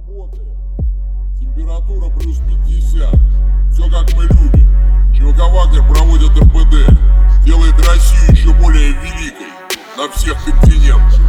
Работает. Температура плюс 50. Все как мы любим. ЧВК Вагнер проводит РПД. Делает Россию еще более великой на всех континентах.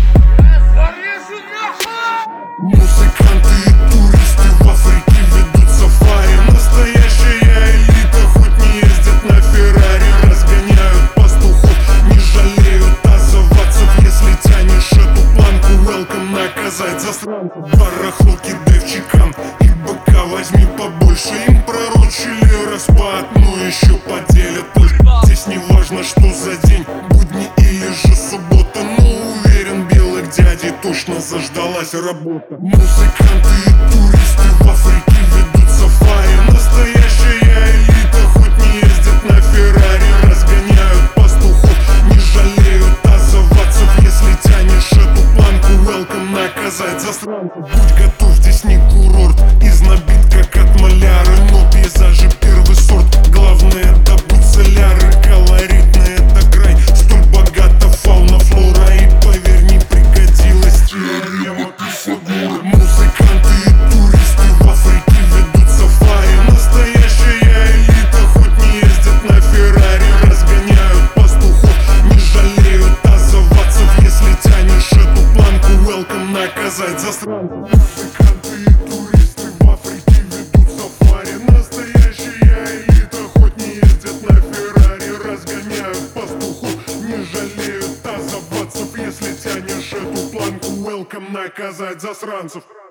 Музыканты и туристы в Африке ведут сафари. Настоящая элита, хоть не ездят на Феррари. Разгоняют пастухов, не жалеют азовцев. Если тянешь эту планку, welcome наказать засранцев. Барахло кидай в чекан и быка возьми побольше. Им пророчили распад, но еще поделят. Здесь не важно, что за день, будни или же суббота. Но уверен, белых дядей точно заждалась работа. Музыканты и туристы в Африке ведут сафари. Настоящая элита, хоть не ездят на Феррари. Разгоняют пастухов, не жалеют азовцев. Если тянешь эту планку, welcome наказать засранцев. Будь готов, здесь не курорт, изнобит как от маляры. Но пейзажи первый сорт, главное добыть соляры. Колоритный это край, столь богата фауна, флора. И поверь, не пригодилась теорема Пифагора. Музыканты и туристы в Африке ведут сафари. Настоящая элита, хоть не ездят на Феррари. Разгоняют пастухов, не жалеют азовцев. Если тянешь эту планку, welcome наказать засранцев. Музыканты и туристы в Африке ведут сафари. Настоящая элита, хоть не ездят на Феррари. Разгоняют пастухов, не жалеют азовцев. Если тянешь эту планку, welcome наказать засранцев.